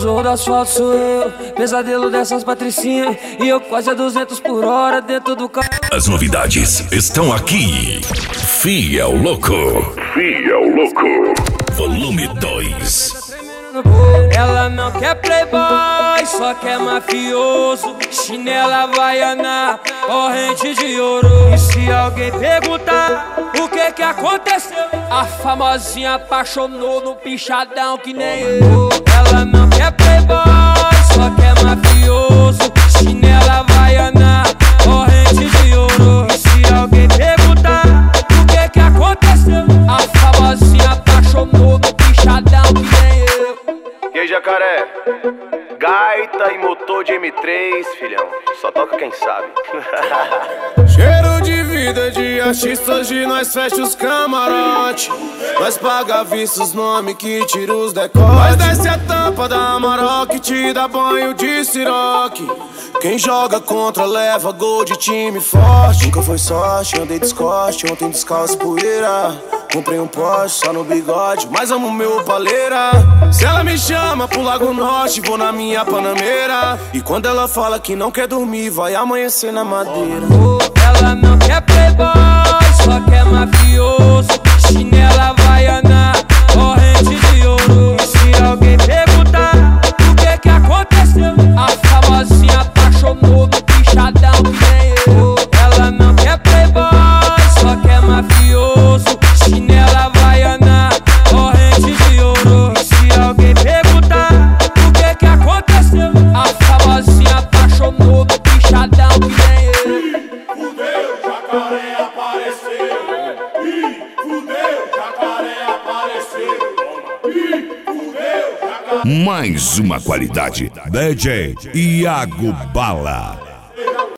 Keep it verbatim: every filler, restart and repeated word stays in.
zorro do asfalto sou eu, pesadelo dessas patricinhas. E eu quase a duzentos por hora dentro do carro. As novidades estão aqui. Fiel Louco. Fiel Louco. Volume dois. Ela não quer playboy, só quer mafioso. Chinela havaiana, corrente de ouro. E se alguém perguntar o que que aconteceu, a famosinha apaixonou no pichadão que nem eu. Ela não quer playboy, só quer mafioso. Chinela havaiana, corrente de ouro. E se alguém perguntar o que que aconteceu, a famosinha apaixonou no pichadão que nem eu. E aí, jacaré? Gaita e motor de M três, filhão. Só toca quem sabe. Cheiro de vida de artistas, de nós fecha os camarote. Nós paga vista os nomes que tira os decotes. Nós desce a tampa da Amarok, te dá banho de siroque. Quem joga contra leva gol de time forte. Nunca foi sorte, andei descoste, ontem descalço poeira. Comprei um Porsche só no bigode, mas amo meu paleira. Se ela me chama pro Lago Norte, vou na minha Panameira. E quando ela fala que não quer dormir, vai amanhecer na madeira. Ela não quer playboy, só quer mafioso. Chinela havaiana, corrente de ouro. E se alguém perguntar o que que aconteceu, a famosinha apaixonou no pichadão que nem eu. Ela não quer playboy, só quer mafioso. Chinela havaiana, corrente de ouro. E se alguém perguntar o que que aconteceu, a famosinha apaixonou no pichadão que nem eu. Fudeu, jacaré apareceu. Ih, fudeu, jacaré apareceu. Ih, fudeu, jacaré. Mais uma qualidade. D J Iago Bala.